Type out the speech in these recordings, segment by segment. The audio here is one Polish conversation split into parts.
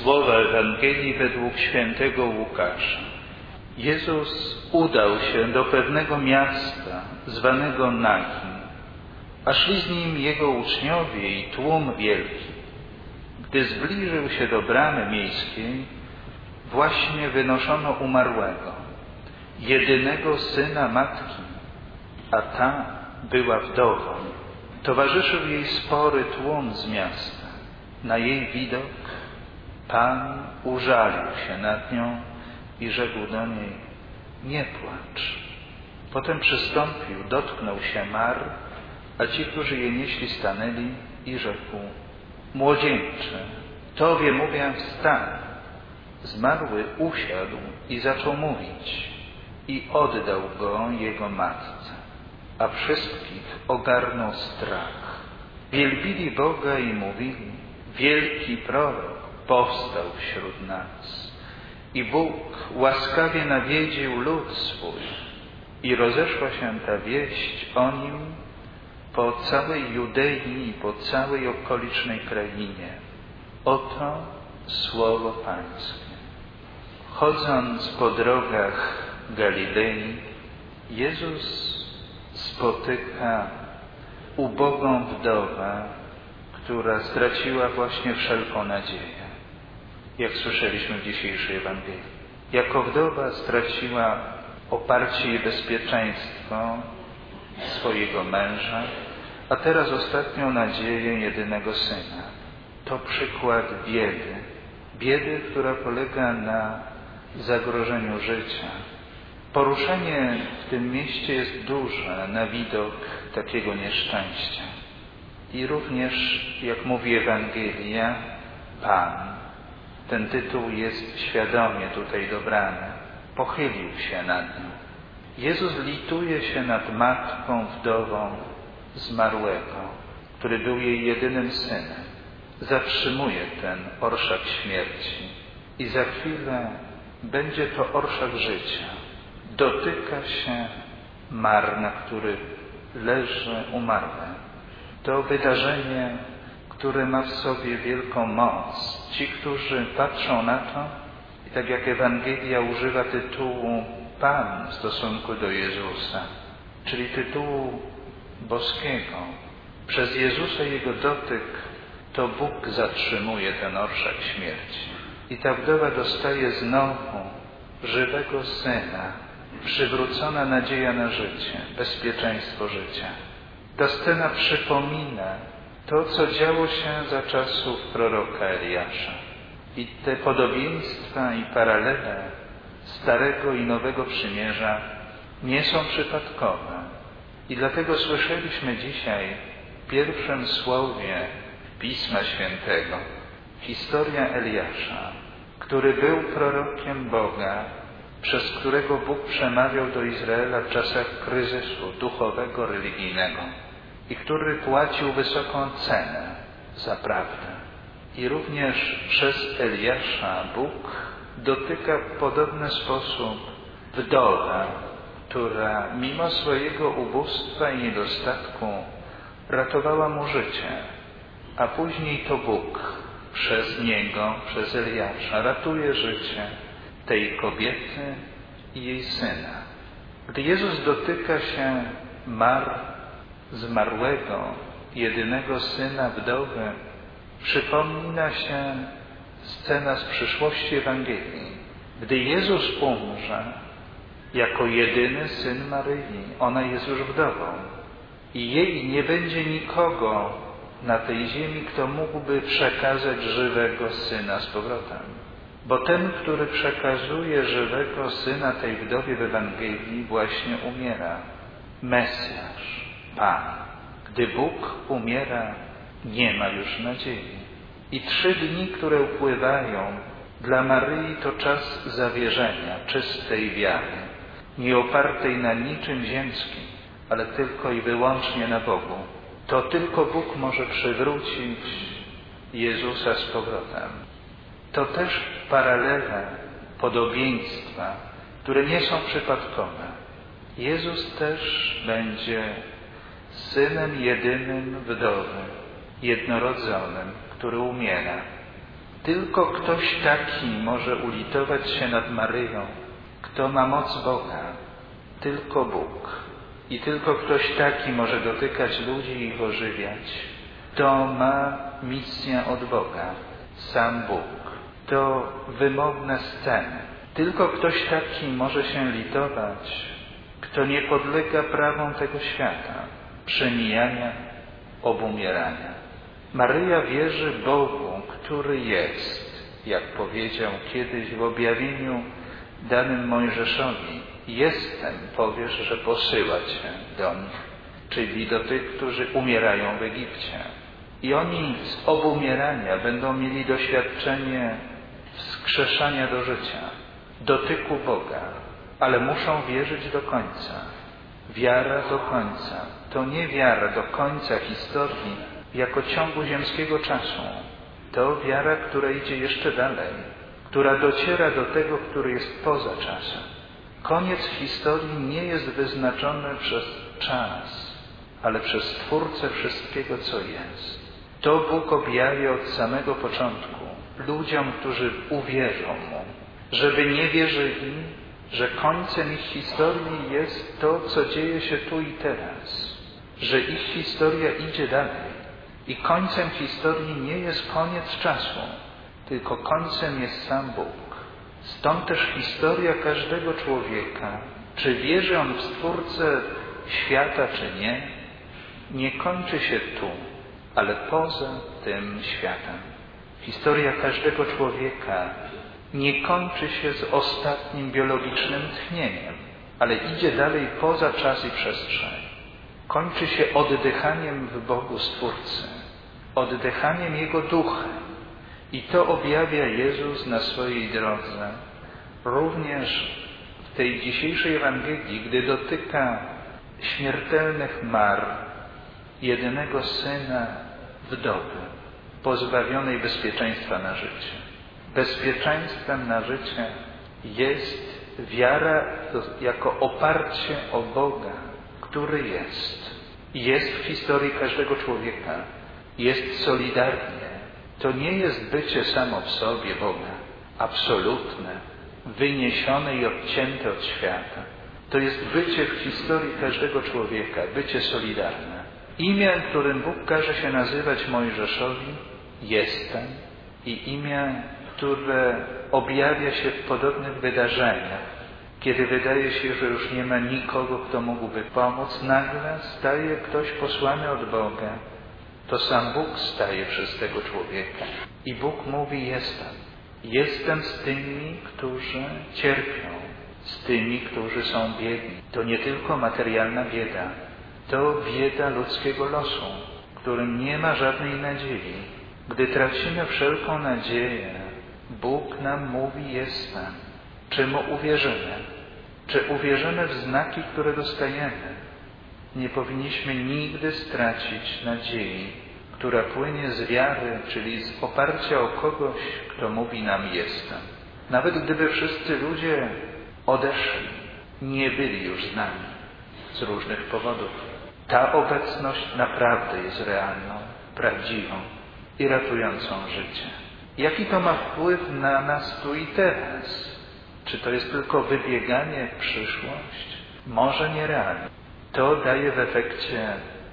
Słowa Ewangelii według świętego Łukasza. Jezus udał się do pewnego miasta zwanego Nachim, a szli z nim jego uczniowie i tłum wielki. Gdy zbliżył się do bramy miejskiej, właśnie wynoszono umarłego, jedynego syna matki, a ta była wdową. Towarzyszył jej spory tłum z miasta. Na jej widok Pan użalił się nad nią i rzekł do niej: nie płacz. Potem przystąpił, dotknął się mar, a ci, którzy je nieśli, stanęli i rzekł: młodzieńcze, tobie mówię, wstań. Zmarły usiadł i zaczął mówić i oddał go jego matce, a wszystkich ogarnął strach. Wielbili Boga i mówili: wielki prorok powstał wśród nas i Bóg łaskawie nawiedził lud swój. I rozeszła się ta wieść o nim po całej Judei i po całej okolicznej krainie. Oto słowo Pańskie. Chodząc po drogach Galilei, Jezus spotyka ubogą wdowę, która straciła właśnie wszelką nadzieję. Jak słyszeliśmy w dzisiejszej Ewangelii. Jako wdowa straciła oparcie i bezpieczeństwo swojego męża, a teraz ostatnią nadzieję jedynego syna. To przykład biedy. Biedy, która polega na zagrożeniu życia. Poruszenie w tym mieście jest duże na widok takiego nieszczęścia. I również, jak mówi Ewangelia, Pan, ten tytuł jest świadomie tutaj dobrany, pochylił się nad nią. Jezus lituje się nad matką wdową zmarłego, który był jej jedynym synem. Zatrzymuje ten orszak śmierci i za chwilę będzie to orszak życia. Dotyka się mar, na których leży umarły. To wydarzenie, które ma w sobie wielką moc. Ci, którzy patrzą na to, i tak jak Ewangelia używa tytułu Pan w stosunku do Jezusa, czyli tytułu boskiego, przez Jezusa i Jego dotyk to Bóg zatrzymuje ten orszak śmierci. I ta wdowa dostaje znowu żywego syna, przywrócona nadzieja na życie, bezpieczeństwo życia. Ta scena przypomina to, co działo się za czasów proroka Eliasza. I te podobieństwa i paralele Starego i Nowego Przymierza nie są przypadkowe. I dlatego słyszeliśmy dzisiaj w pierwszym słowie Pisma Świętego historia Eliasza, który był prorokiem Boga, przez którego Bóg przemawiał do Izraela w czasach kryzysu duchowego, religijnego i który płacił wysoką cenę za prawdę. I również przez Eliasza Bóg dotyka w podobny sposób wdowę, która mimo swojego ubóstwa i niedostatku ratowała mu życie, a później to Bóg przez niego, przez Eliasza ratuje życie tej kobiety i jej syna. Gdy Jezus dotyka się mar zmarłego, jedynego syna wdowy, przypomina się scena z przyszłości Ewangelii. Gdy Jezus umrze jako jedyny syn Maryi, ona jest już wdową i jej nie będzie nikogo na tej ziemi, kto mógłby przekazać żywego syna z powrotem. Bo ten, który przekazuje żywego syna tej wdowie w Ewangelii, właśnie umiera. Mesjasz, Pan. Gdy Bóg umiera, nie ma już nadziei. I 3 dni, które upływają, dla Maryi to czas zawierzenia, czystej wiary, nie opartej na niczym ziemskim, ale tylko i wyłącznie na Bogu. To tylko Bóg może przywrócić Jezusa z powrotem. To też paralele, podobieństwa, które nie są przypadkowe. Jezus też będzie synem jedynym wdowy, jednorodzonym, który umiera. Tylko ktoś taki może ulitować się nad Maryją, kto ma moc Boga, tylko Bóg. I tylko ktoś taki może dotykać ludzi i ich ożywiać. To ma misję od Boga, sam Bóg. To wymowne sceny. Tylko ktoś taki może się litować, kto nie podlega prawom tego świata, przemijania, obumierania. Maryja wierzy Bogu, który jest, jak powiedział kiedyś w objawieniu danym Mojżeszowi. Jestem, powiesz, że posyła Cię do nich, czyli do tych, którzy umierają w Egipcie. I oni z obumierania będą mieli doświadczenie wskrzeszania do życia, dotyku Boga, ale muszą wierzyć do końca. Wiara do końca. To nie wiara do końca historii jako ciągu ziemskiego czasu. To wiara, która idzie jeszcze dalej, która dociera do tego, który jest poza czasem. Koniec historii nie jest wyznaczony przez czas, ale przez Stwórcę wszystkiego, co jest. To Bóg objawia od samego początku ludziom, którzy uwierzą Mu, żeby nie wierzyli, że końcem ich historii jest to, co dzieje się tu i teraz, że ich historia idzie dalej. I końcem historii nie jest koniec czasu, tylko końcem jest sam Bóg. Stąd też historia każdego człowieka, czy wierzy on w Stwórcę świata, czy nie, nie kończy się tu, ale poza tym światem. Historia każdego człowieka nie kończy się z ostatnim biologicznym tchnieniem, ale idzie dalej poza czas i przestrzeń. Kończy się oddychaniem w Bogu Stwórcy, oddychaniem Jego Ducha. I to objawia Jezus na swojej drodze. Również w tej dzisiejszej Ewangelii, gdy dotyka śmiertelnych mar jedynego syna wdowy, pozbawionej bezpieczeństwa na życie. Bezpieczeństwem na życie jest wiara jako oparcie o Boga, który jest. Jest w historii każdego człowieka. Jest solidarnie. To nie jest bycie samo w sobie Boga, absolutne, wyniesione i odcięte od świata. To jest bycie w historii każdego człowieka, bycie solidarne. Imię, którym Bóg każe się nazywać Mojżeszowi, jestem, i imię, które objawia się w podobnych wydarzeniach, kiedy wydaje się, że już nie ma nikogo, kto mógłby pomóc, nagle staje ktoś posłany od Boga. To sam Bóg staje przez tego człowieka. I Bóg mówi: jestem. Jestem z tymi, którzy cierpią, z tymi, którzy są biedni. To nie tylko materialna bieda, to bieda ludzkiego losu, w którym nie ma żadnej nadziei. Gdy tracimy wszelką nadzieję, Bóg nam mówi: jestem. Czy Mu uwierzymy? Czy uwierzymy w znaki, które dostajemy? Nie powinniśmy nigdy stracić nadziei, która płynie z wiary, czyli z oparcia o kogoś, kto mówi nam: jestem. Nawet gdyby wszyscy ludzie odeszli, nie byli już z nami z różnych powodów. Ta obecność naprawdę jest realną, prawdziwą i ratującą życie. Jaki to ma wpływ na nas tu i teraz? Czy to jest tylko wybieganie w przyszłość? Może nierealnie. To daje w efekcie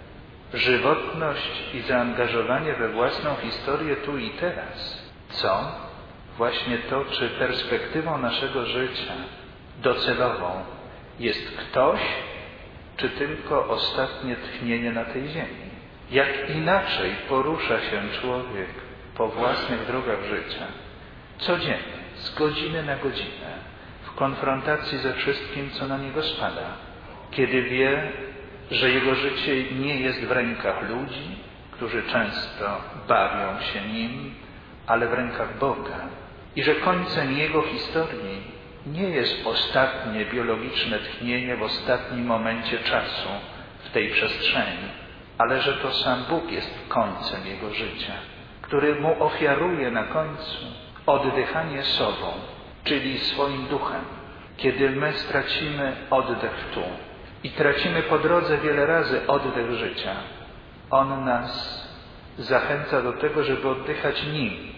żywotność i zaangażowanie we własną historię tu i teraz. Co? Właśnie to, czy perspektywą naszego życia docelową jest ktoś, czy tylko ostatnie tchnienie na tej ziemi. Jak inaczej porusza się człowiek po własnych drogach życia, codziennie, z godziny na godzinę, w konfrontacji ze wszystkim, co na niego spada, kiedy wie, że jego życie nie jest w rękach ludzi, którzy często bawią się nim, ale w rękach Boga, i że końcem jego historii nie jest ostatnie biologiczne tchnienie w ostatnim momencie czasu w tej przestrzeni, ale że to sam Bóg jest końcem jego życia, który mu ofiaruje na końcu oddychanie sobą, czyli swoim duchem. Kiedy my stracimy oddech tu i tracimy po drodze wiele razy oddech życia, On nas zachęca do tego, żeby oddychać nim,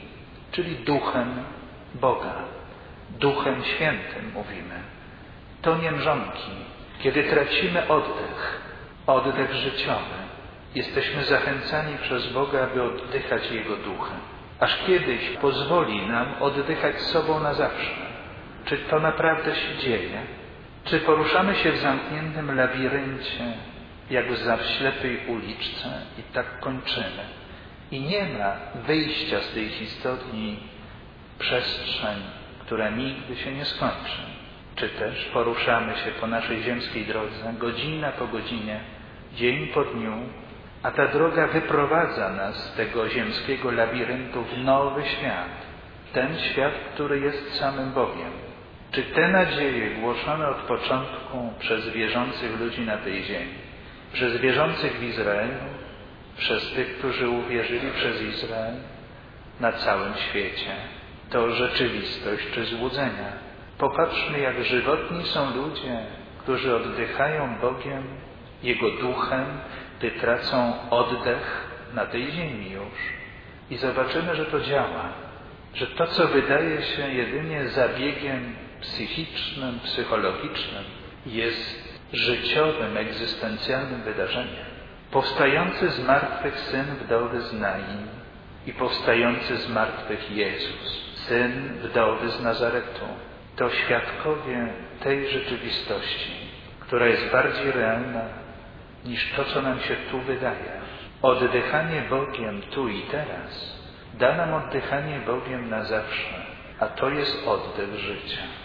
czyli Duchem Boga, Duchem Świętym mówimy. To nie mrzonki. Kiedy tracimy oddech życiowy, jesteśmy zachęcani przez Boga, aby oddychać Jego Duchem. Aż kiedyś pozwoli nam oddychać sobą na zawsze. Czy to naprawdę się dzieje? Czy poruszamy się w zamkniętym labiryncie, jak w ślepej uliczce i tak kończymy? I nie ma wyjścia z tej historii przestrzeń, która nigdy się nie skończy. Czy też poruszamy się po naszej ziemskiej drodze, godzina po godzinie, dzień po dniu, a ta droga wyprowadza nas z tego ziemskiego labiryntu w nowy świat, ten świat, który jest samym Bogiem. Czy te nadzieje głoszone od początku przez wierzących ludzi na tej ziemi, przez wierzących w Izraelu, przez tych, którzy uwierzyli przez Izrael na całym świecie, to rzeczywistość czy złudzenia? Popatrzmy, jak żywotni są ludzie, którzy oddychają Bogiem, Jego Duchem, gdy tracą oddech na tej ziemi już. I zobaczymy, że to działa, że to, co wydaje się jedynie zabiegiem psychicznym, psychologicznym, jest życiowym, egzystencjalnym wydarzeniem. Powstający z martwych Syn wdowy z Nain i powstający z martwych Jezus, Syn wdowy z Nazaretu, to świadkowie tej rzeczywistości, która jest bardziej realna niż to, co nam się tu wydaje. Oddychanie Bogiem tu i teraz da nam oddychanie Bogiem na zawsze, a to jest oddech życia.